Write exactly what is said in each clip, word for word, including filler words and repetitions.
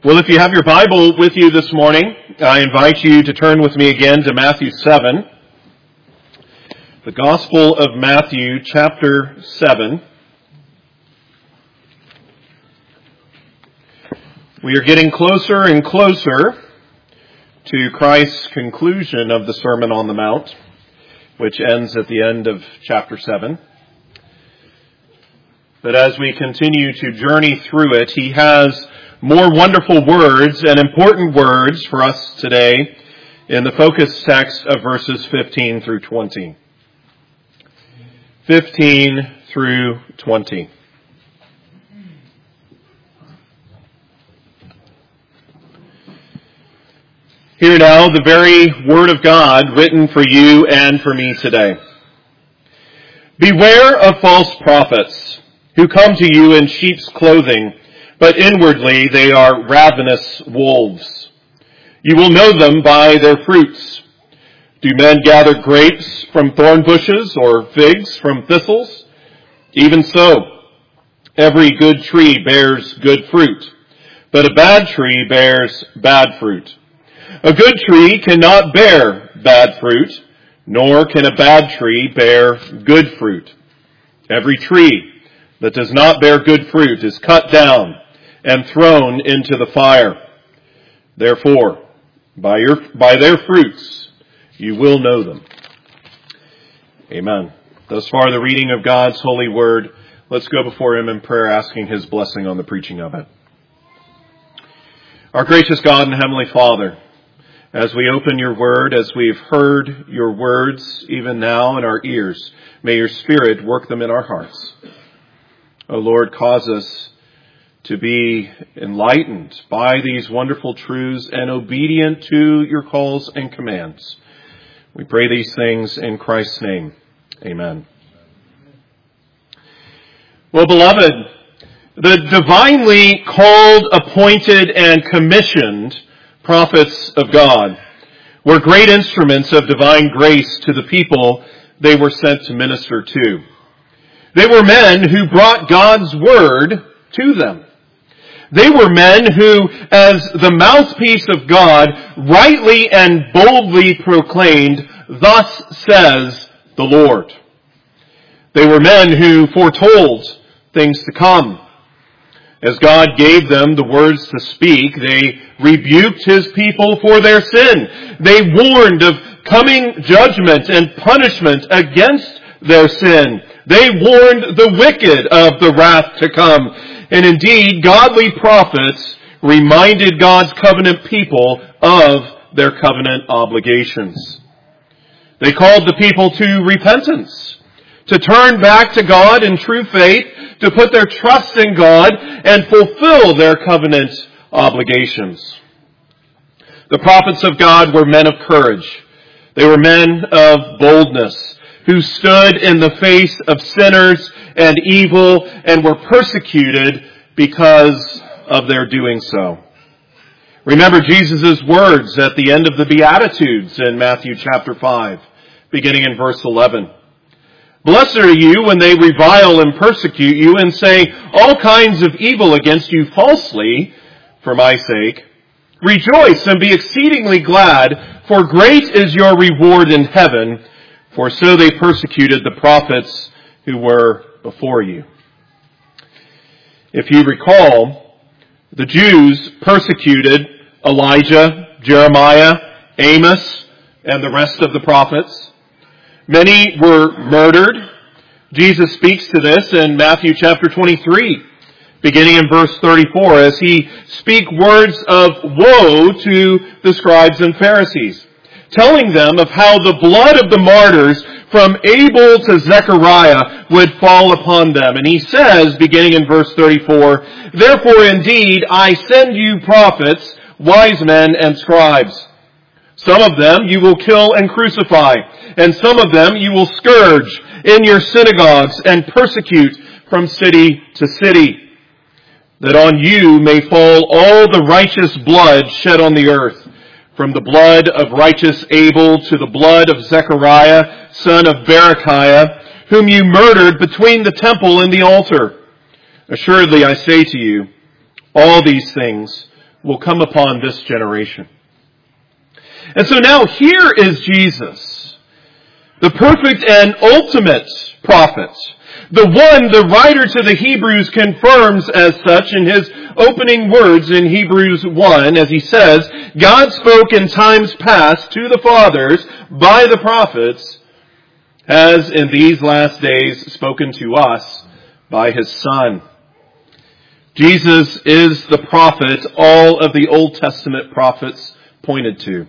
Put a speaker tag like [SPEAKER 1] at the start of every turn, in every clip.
[SPEAKER 1] Well, if you have your Bible with you this morning, I invite you to turn with me again to Matthew seven. The Gospel of Matthew, chapter seven. We are getting closer and closer to Christ's conclusion of the Sermon on the Mount, which ends at the end of chapter seven. But as we continue to journey through it, he has more wonderful words and important words for us today in the focus text of verses fifteen through twenty. fifteen through twenty. Hear now the very word of God written for you and for me today. Beware of false prophets who come to you in sheep's clothing, but inwardly they are ravenous wolves. You will know them by their fruits. Do men gather grapes from thorn bushes or figs from thistles? Even so, every good tree bears good fruit, but a bad tree bears bad fruit. A good tree cannot bear bad fruit, nor can a bad tree bear good fruit. Every tree that does not bear good fruit is cut down and thrown into the fire. Therefore, by your, by their fruits, you will know them. Amen. Thus far, the reading of God's holy word. Let's go before him in prayer, asking his blessing on the preaching of it. Our gracious God and Heavenly Father, as we open your word, as we've heard your words even now in our ears, may your Spirit work them in our hearts. O Lord, cause us to be enlightened by these wonderful truths and obedient to your calls and commands. We pray these things in Christ's name. Amen. Well, beloved, the divinely called, appointed, and commissioned prophets of God were great instruments of divine grace to the people they were sent to minister to. They were men who brought God's word to them. They were men who, as the mouthpiece of God, rightly and boldly proclaimed, "Thus says the Lord." They were men who foretold things to come. As God gave them the words to speak, they rebuked his people for their sin. They warned of coming judgment and punishment against their sin. They warned the wicked of the wrath to come. And indeed, godly prophets reminded God's covenant people of their covenant obligations. They called the people to repentance, to turn back to God in true faith, to put their trust in God and fulfill their covenant obligations. The prophets of God were men of courage. They were men of boldness who stood in the face of sinners and evil and were persecuted because of their doing so. Remember Jesus' words at the end of the Beatitudes in Matthew chapter five, beginning in verse eleven. Blessed are you when they revile and persecute you and say all kinds of evil against you falsely for my sake. Rejoice and be exceedingly glad, for great is your reward in heaven, for so they persecuted the prophets who were before you. If you recall, the Jews persecuted Elijah, Jeremiah, Amos, and the rest of the prophets. Many were murdered. Jesus speaks to this in Matthew chapter twenty-three, beginning in verse thirty-four, as he speaks words of woe to the scribes and Pharisees, telling them of how the blood of the martyrs from Abel to Zechariah would fall upon them. And he says, beginning in verse thirty-four, "Therefore indeed I send you prophets, wise men, and scribes. Some of them you will kill and crucify, and some of them you will scourge in your synagogues and persecute from city to city, that on you may fall all the righteous blood shed on the earth, from the blood of righteous Abel to the blood of Zechariah, son of Berechiah, whom you murdered between the temple and the altar. Assuredly I say to you, all these things will come upon this generation. And so now here is Jesus, the perfect and ultimate prophet, the one the writer to the Hebrews confirms as such in his opening words in Hebrews one, as he says, God spoke in times past to the fathers by the prophets, has in these last days spoken to us by his Son. Jesus is the prophet all of the Old Testament prophets pointed to.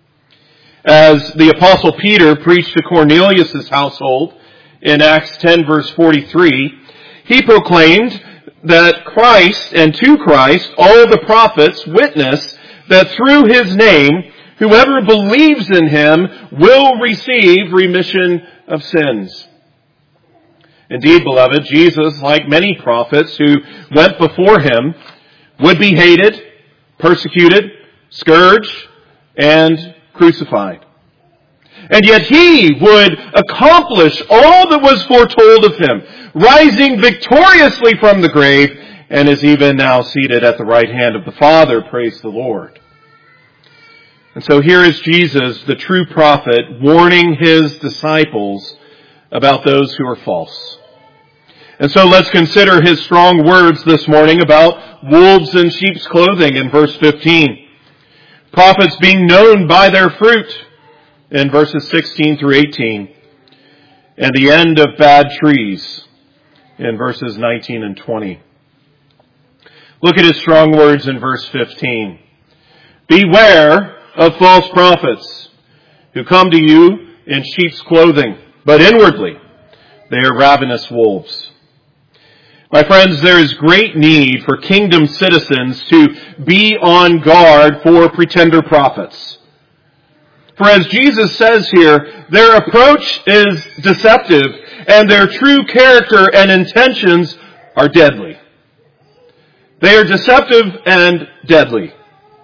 [SPEAKER 1] As the Apostle Peter preached to Cornelius' household in Acts ten verse forty-three, he proclaimed that Christ and to Christ all the prophets witness that through his name whoever believes in him will receive remission of sins. Indeed, beloved, Jesus, like many prophets who went before him, would be hated, persecuted, scourged, and crucified. And yet he would accomplish all that was foretold of him, rising victoriously from the grave, and is even now seated at the right hand of the Father. Praise the Lord. And so here is Jesus, the true prophet, warning his disciples about those who are false. And so let's consider his strong words this morning about wolves in sheep's clothing in verse fifteen. Prophets being known by their fruit in verses sixteen through eighteen. And the end of bad trees in verses nineteen and twenty. Look at his strong words in verse fifteen. Beware of false prophets who come to you in sheep's clothing, but inwardly they are ravenous wolves. My friends, there is great need for kingdom citizens to be on guard for pretender prophets. For as Jesus says here, their approach is deceptive and their true character and intentions are deadly. They are deceptive and deadly.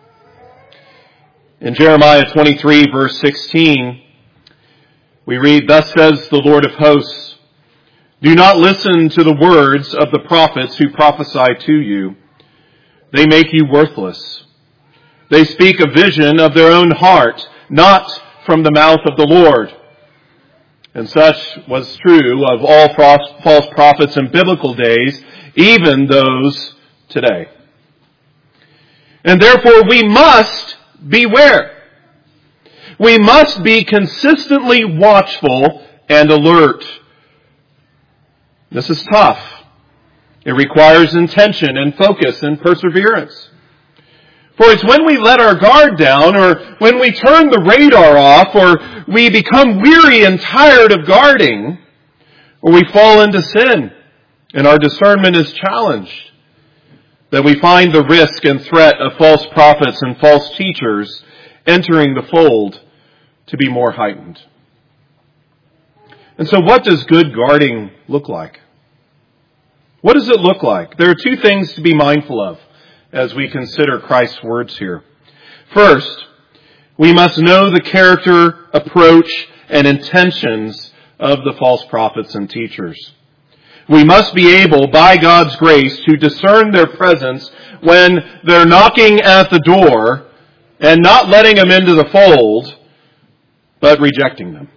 [SPEAKER 1] In Jeremiah twenty-three verse sixteen, we read, Thus says the Lord of hosts, do not listen to the words of the prophets who prophesy to you. They make you worthless. They speak a vision of their own heart, not from the mouth of the Lord. And such was true of all false prophets in biblical days, even those today. And therefore we must beware. We must be consistently watchful and alert. This is tough. It requires intention and focus and perseverance. For it's when we let our guard down, or when we turn the radar off, or we become weary and tired of guarding, or we fall into sin and our discernment is challenged, that we find the risk and threat of false prophets and false teachers entering the fold to be more heightened. And so what does good guarding look like? What does it look like? There are two things to be mindful of as we consider Christ's words here. First, we must know the character, approach, and intentions of the false prophets and teachers. We must be able, by God's grace, to discern their presence when they're knocking at the door and not letting them into the fold, but rejecting them.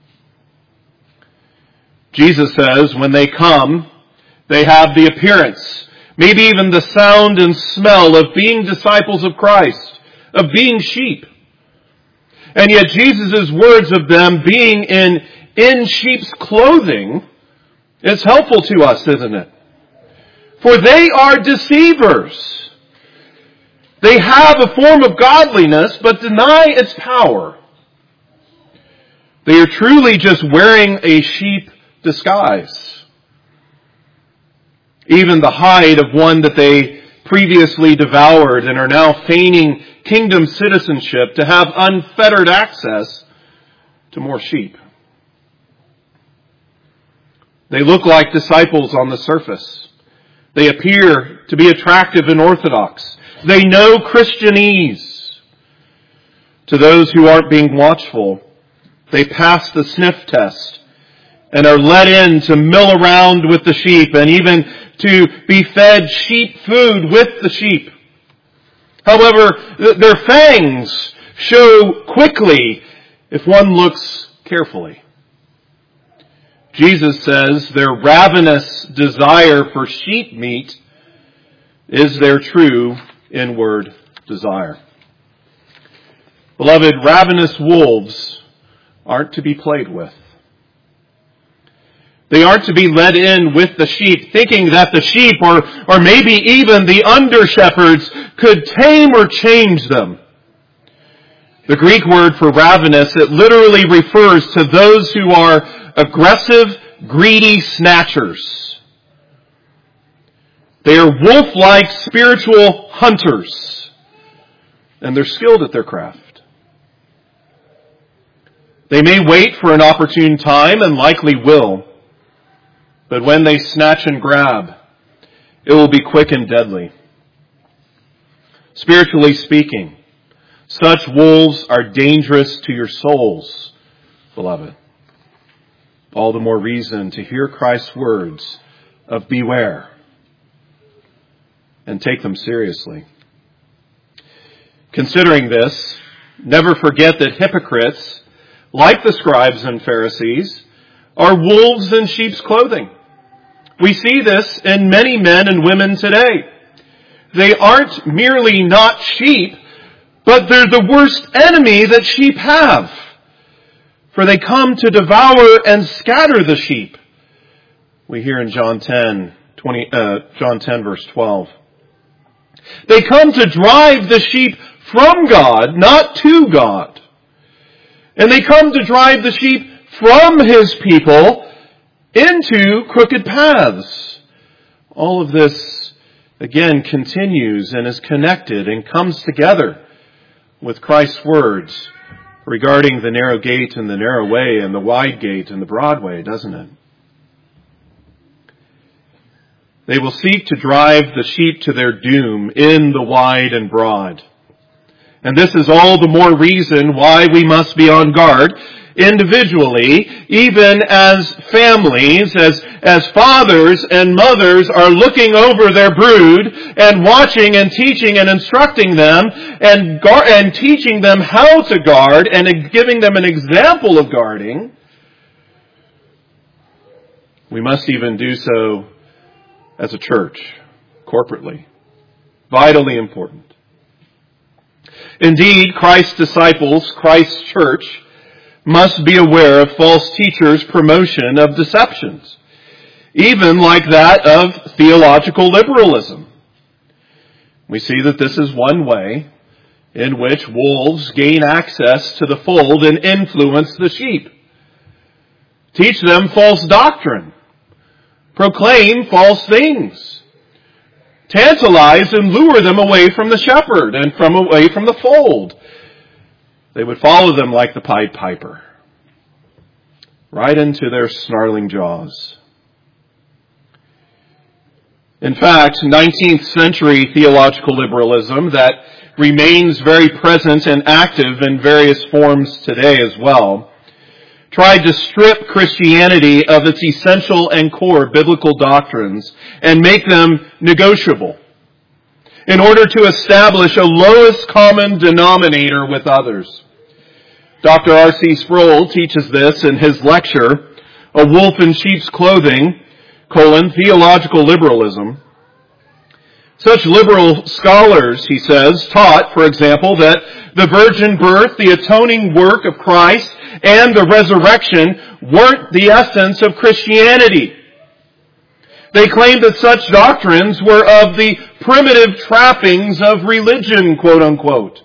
[SPEAKER 1] Jesus says when they come, they have the appearance, maybe even the sound and smell of being disciples of Christ, of being sheep. And yet Jesus' words of them being in, in sheep's clothing is helpful to us, isn't it? For they are deceivers. They have a form of godliness, but deny its power. They are truly just wearing a sheep disguise. Even the hide of one that they previously devoured and are now feigning kingdom citizenship to have unfettered access to more sheep. They look like disciples on the surface. They appear to be attractive and orthodox. They know Christianese. To those who aren't being watchful, they pass the sniff test and are let in to mill around with the sheep and even to be fed sheep food with the sheep. However, th- their fangs show quickly if one looks carefully. Jesus says their ravenous desire for sheep meat is their true inward desire. Beloved, ravenous wolves aren't to be played with. They aren't to be led in with the sheep, thinking that the sheep or, or maybe even the under-shepherds could tame or change them. The Greek word for ravenous, it literally refers to those who are aggressive, greedy snatchers. They are wolf-like spiritual hunters, and they're skilled at their craft. They may wait for an opportune time and likely will, but when they snatch and grab, it will be quick and deadly. Spiritually speaking, such wolves are dangerous to your souls, beloved. All the more reason to hear Christ's words of beware and take them seriously. Considering this, never forget that hypocrites, like the scribes and Pharisees, are wolves in sheep's clothing. We see this in many men and women today. They aren't merely not sheep, but they're the worst enemy that sheep have. For they come to devour and scatter the sheep. We hear in John ten, twenty, uh, John ten verse twelve. They come to drive the sheep from God, not to God. And they come to drive the sheep from His people into crooked paths. All of this, again, continues and is connected and comes together with Christ's words regarding the narrow gate and the narrow way and the wide gate and the broad way, doesn't it? They will seek to drive the sheep to their doom in the wide and broad. And this is all the more reason why we must be on guard individually, even as families, as, as fathers and mothers are looking over their brood and watching and teaching and instructing them and, gar- and teaching them how to guard and giving them an example of guarding. We must even do so as a church, corporately. Vitally important. Indeed, Christ's disciples, Christ's church, must be aware of false teachers' promotion of deceptions, even like that of theological liberalism. We see that this is one way in which wolves gain access to the fold and influence the sheep. Teach them false doctrine. Proclaim false things. Tantalize and lure them away from the shepherd and from away from the fold. They would follow them like the Pied Piper, right into their snarling jaws. In fact, nineteenth century theological liberalism that remains very present and active in various forms today as well, tried to strip Christianity of its essential and core biblical doctrines and make them negotiable in order to establish a lowest common denominator with others. Doctor R C Sproul teaches this in his lecture, A Wolf in Sheep's Clothing, colon, Theological Liberalism. Such liberal scholars, he says, taught, for example, that the virgin birth, the atoning work of Christ, and the resurrection weren't the essence of Christianity. They claimed that such doctrines were of the primitive trappings of religion, quote unquote.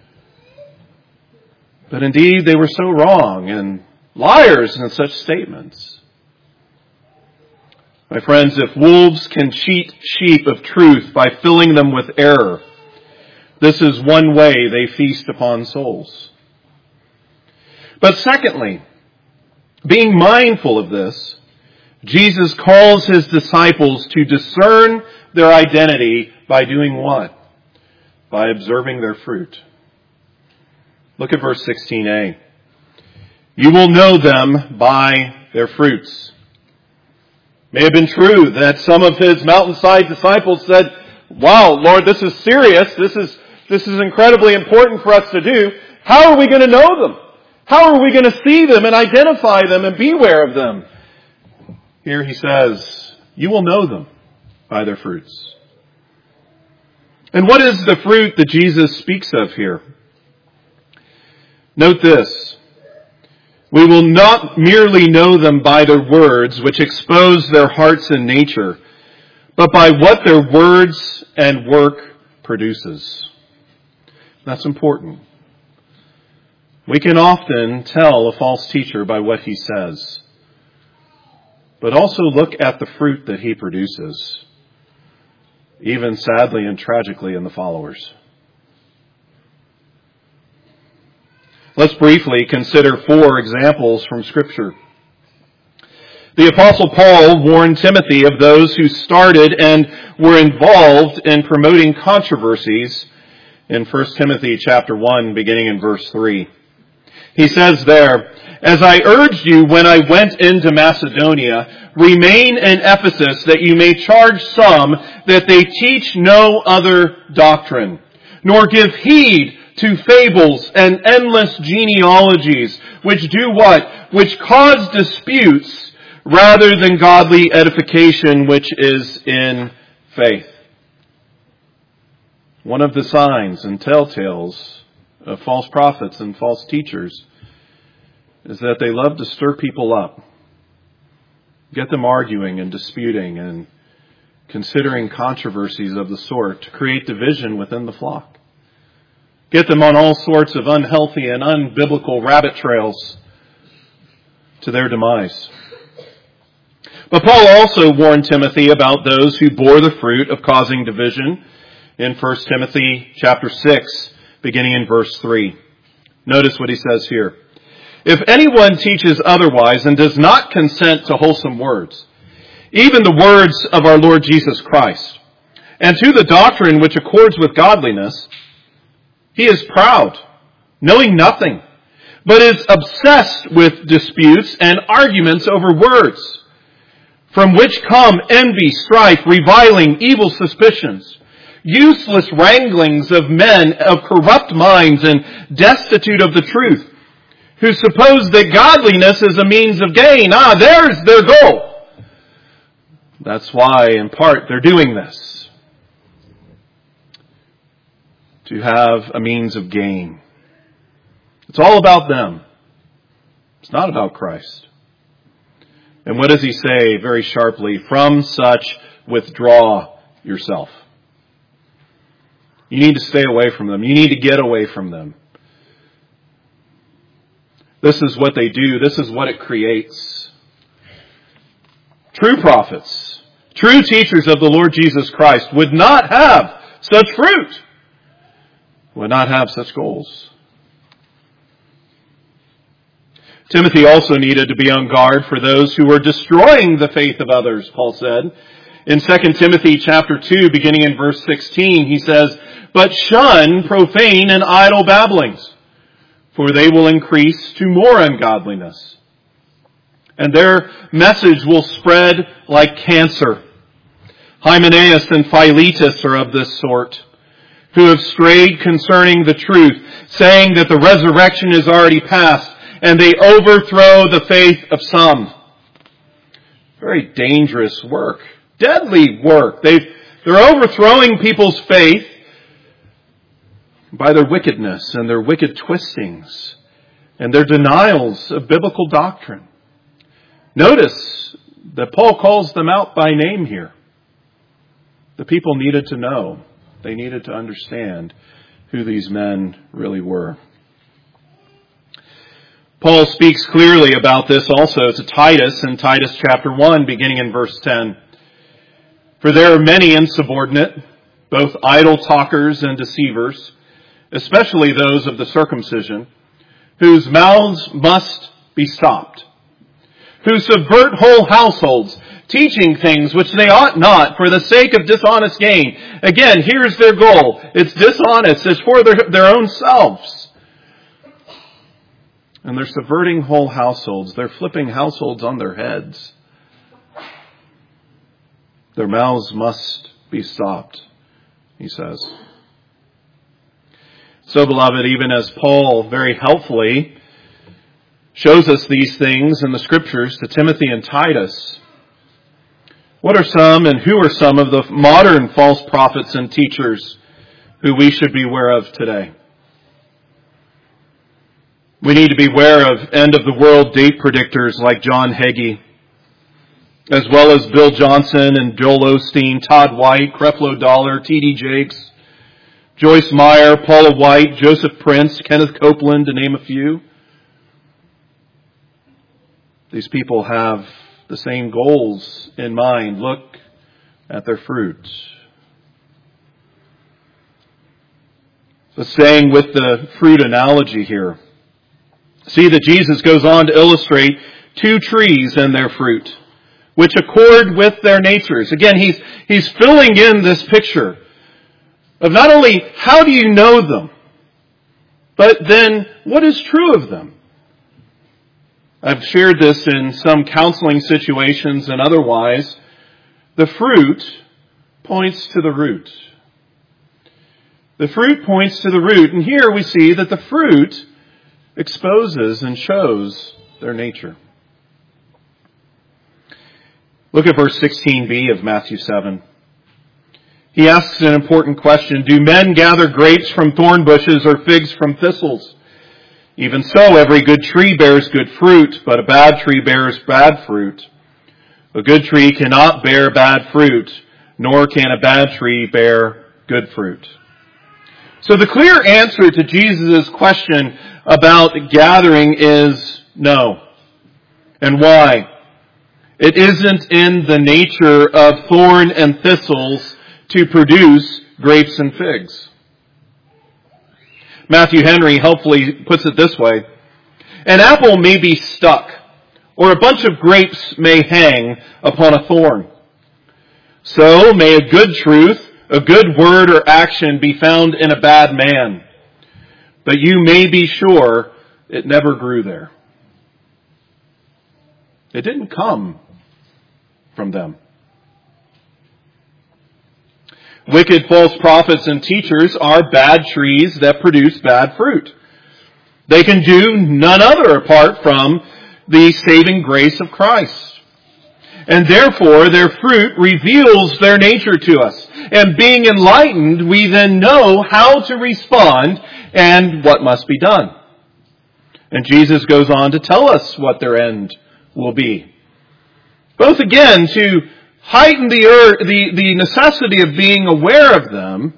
[SPEAKER 1] But indeed, they were so wrong and liars in such statements. My friends, if wolves can cheat sheep of truth by filling them with error, this is one way they feast upon souls. But secondly, being mindful of this, Jesus calls His disciples to discern their identity by doing what? By observing their fruit. Look at verse sixteen a. You will know them by their fruits. It may have been true that some of His mountainside disciples said, wow, Lord, this is serious. This is this is incredibly important for us to do, how are we going to know them? How are we going to see them and identify them and beware of them? Here he says, you will know them by their fruits. And what is the fruit that Jesus speaks of here? Note this. We will not merely know them by their words, which expose their hearts and nature, but by what their words and work produces. That's important. We can often tell a false teacher by what he says, but also look at the fruit that he produces, even sadly and tragically in the followers. Let's briefly consider four examples from Scripture. The Apostle Paul warned Timothy of those who started and were involved in promoting controversies in First Timothy chapter one, beginning in verse three. He says there, as I urged you when I went into Macedonia, remain in Ephesus that you may charge some that they teach no other doctrine, nor give heed to fables and endless genealogies, which do what? Which cause disputes rather than godly edification, which is in faith. One of the signs and telltales of false prophets and false teachers is that they love to stir people up, get them arguing and disputing and considering controversies of the sort to create division within the flock. Get them on all sorts of unhealthy and unbiblical rabbit trails to their demise. But Paul also warned Timothy about those who bore the fruit of causing division in First Timothy chapter six, beginning in verse three. Notice what he says here. If anyone teaches otherwise and does not consent to wholesome words, even the words of our Lord Jesus Christ, and to the doctrine which accords with godliness, he is proud, knowing nothing, but is obsessed with disputes and arguments over words, from which come envy, strife, reviling, evil suspicions, useless wranglings of men of corrupt minds and destitute of the truth, who suppose that godliness is a means of gain. Ah, there's their goal. That's why, in part, they're doing this. To have a means of gain. It's all about them. It's not about Christ. And what does he say very sharply? From such, withdraw yourself. You need to stay away from them. You need to get away from them. This is what they do. This is what it creates. True prophets, true teachers of the Lord Jesus Christ would not have such fruit, would not have such goals. Timothy also needed to be on guard for those who were destroying the faith of others, Paul said. In Second Timothy chapter two, beginning in verse sixteen, he says, but shun profane and idle babblings, for they will increase to more ungodliness. And their message will spread like cancer. Hymenaeus and Philetus are of this sort, who have strayed concerning the truth, saying that the resurrection is already past, and they overthrow the faith of some. Very dangerous work. Deadly work. They've, they're overthrowing people's faith by their wickedness and their wicked twistings and their denials of biblical doctrine. Notice that Paul calls them out by name here. The people needed to know. They needed to understand who these men really were. Paul speaks clearly about this also to Titus in Titus chapter one, beginning in verse ten. For there are many insubordinate, both idle talkers and deceivers, especially those of the circumcision, whose mouths must be stopped, who subvert whole households, teaching things which they ought not for the sake of dishonest gain. Again, here's their goal. It's dishonest. It's for their, their own selves. And they're subverting whole households. They're flipping households on their heads. Their mouths must be stopped, he says. So, beloved, even as Paul very helpfully shows us these things in the Scriptures to Timothy and Titus, what are some and who are some of the modern false prophets and teachers who we should be aware of today? We need to be aware of end-of-the-world date predictors like John Hagee, as well as Bill Johnson and Joel Osteen, Todd White, Creflo Dollar, T D Jakes, Joyce Meyer, Paula White, Joseph Prince, Kenneth Copeland, to name a few. These people have the same goals in mind. Look at their fruit. So staying with the fruit analogy here, see that Jesus goes on to illustrate two trees and their fruit, which accord with their natures. Again, he's, he's filling in this picture of not only how do you know them, but then what is true of them. I've shared this in some counseling situations and otherwise. The fruit points to the root. The fruit points to the root, and here we see that the fruit exposes and shows their nature. Look at verse sixteen b of Matthew seven. He asks an important question. Do men gather grapes from thorn bushes or figs from thistles? Even so, every good tree bears good fruit, but a bad tree bears bad fruit. A good tree cannot bear bad fruit, nor can a bad tree bear good fruit. So the clear answer to Jesus' question about gathering is no. And why? It isn't in the nature of thorn and thistles to produce grapes and figs. Matthew Henry helpfully puts it this way. An apple may be stuck, or a bunch of grapes may hang upon a thorn. So may a good truth, a good word or action be found in a bad man. But you may be sure it never grew there. It didn't come from them. Wicked false prophets and teachers are bad trees that produce bad fruit. They can do none other apart from the saving grace of Christ. And therefore, their fruit reveals their nature to us. And being enlightened, we then know how to respond and what must be done. And Jesus goes on to tell us what their end will be. Both again to heighten the, the, the necessity of being aware of them,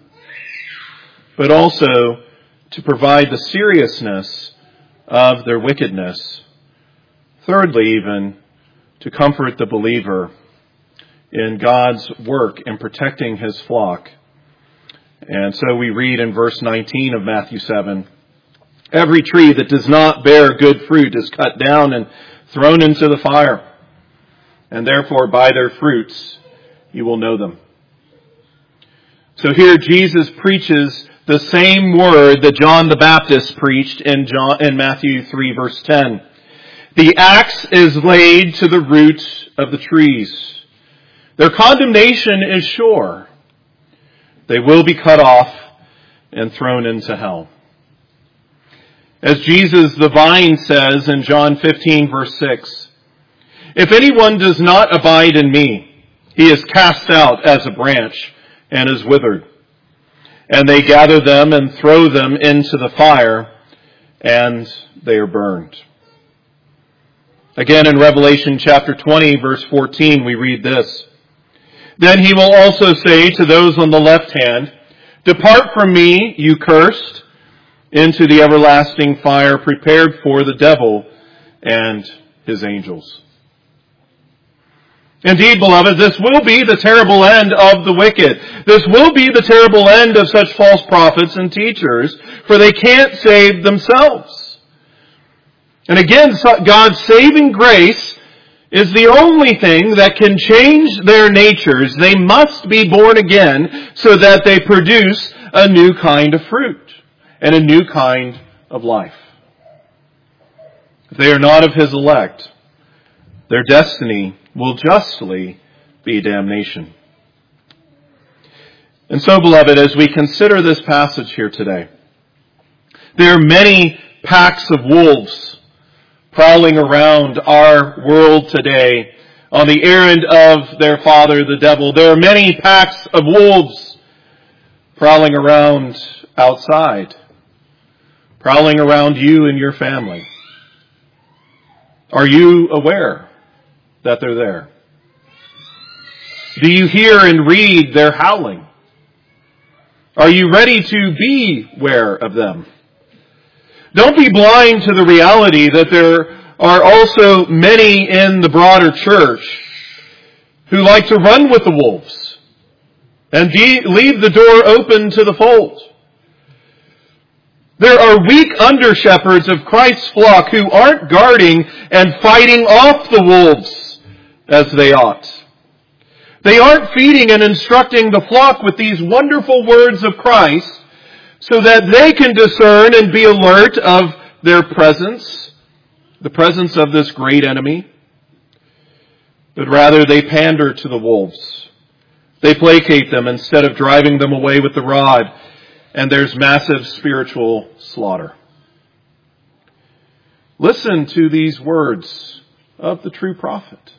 [SPEAKER 1] but also to provide the seriousness of their wickedness. Thirdly, even, to comfort the believer in God's work in protecting His flock. And so we read in verse nineteen of Matthew seven, every tree that does not bear good fruit is cut down and thrown into the fire. And therefore by their fruits you will know them. So here Jesus preaches the same word that John the Baptist preached in John in Matthew three verse ten. The axe is laid to the root of the trees. Their condemnation is sure. They will be cut off and thrown into hell. As Jesus the vine says in John fifteen verse six, if anyone does not abide in me, he is cast out as a branch and is withered. And they gather them and throw them into the fire, and they are burned. Again in Revelation chapter twenty verse fourteen we read this. Then he will also say to those on the left hand, depart from me, you cursed, into the everlasting fire prepared for the devil and his angels. Indeed, beloved, this will be the terrible end of the wicked. This will be the terrible end of such false prophets and teachers, for they can't save themselves. And again, God's saving grace is the only thing that can change their natures. They must be born again so that they produce a new kind of fruit and a new kind of life. If they are not of His elect, their destiny will justly be damnation. And so, beloved, as we consider this passage here today, There are many packs of wolves prowling around our world today on the errand of their father, the devil. There are many packs of wolves prowling around outside, prowling around you and your family. Are you aware that they're there? Do you hear and read their howling? Are you ready to be aware of them? Don't be blind to the reality that there are also many in the broader church who like to run with the wolves and de- leave the door open to the fold. There are weak under-shepherds of Christ's flock who aren't guarding and fighting off the wolves as they ought. They aren't feeding and instructing the flock with these wonderful words of Christ so that they can discern and be alert of their presence, the presence of this great enemy. But rather they pander to the wolves. They placate them instead of driving them away with the rod. And there's massive spiritual slaughter. Listen to these words of the true prophet.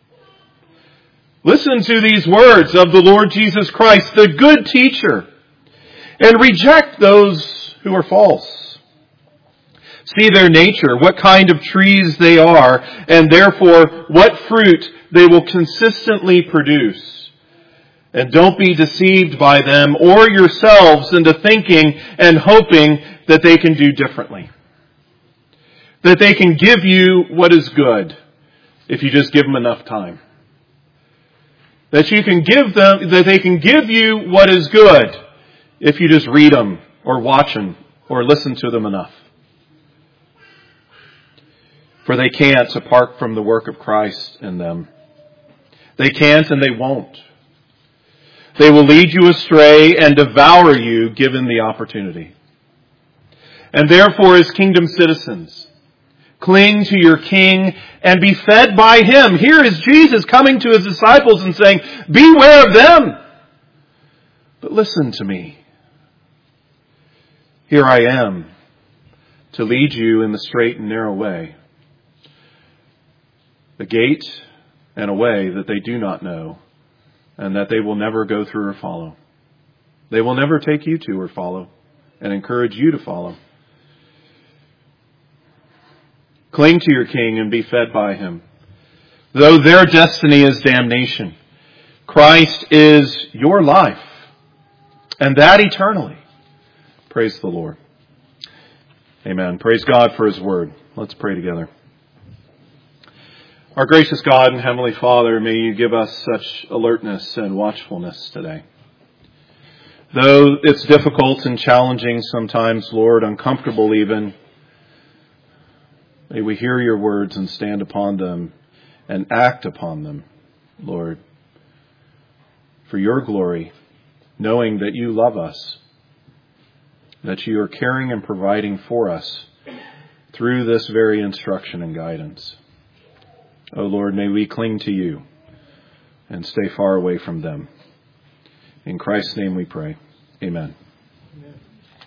[SPEAKER 1] Listen to these words of the Lord Jesus Christ, the good teacher, and reject those who are false. See their nature, what kind of trees they are, and therefore what fruit they will consistently produce. And don't be deceived by them or yourselves into thinking and hoping that they can do differently. That they can give you what is good if you just give them enough time. That you can give them, that they can give you what is good if you just read them or watch them or listen to them enough. For they can't apart from the work of Christ in them. They can't and they won't. They will lead you astray and devour you given the opportunity. And therefore, as kingdom citizens, cling to your King and be fed by Him. Here is Jesus coming to His disciples and saying, beware of them. But listen to me. Here I am to lead you in the straight and narrow way. The gate and a way that they do not know, and that they will never go through or follow. They will never take you to or follow and encourage you to follow. Cling to your King and be fed by Him. Though their destiny is damnation, Christ is your life, and that eternally. Praise the Lord. Amen. Praise God for His word. Let's pray together. Our gracious God and Heavenly Father, may you give us such alertness and watchfulness today. Though it's difficult and challenging sometimes, Lord, uncomfortable even, may we hear your words and stand upon them and act upon them, Lord, for your glory, knowing that you love us, that you are caring and providing for us through this very instruction and guidance. Oh Lord, may we cling to you and stay far away from them. In Christ's name we pray. Amen. Amen.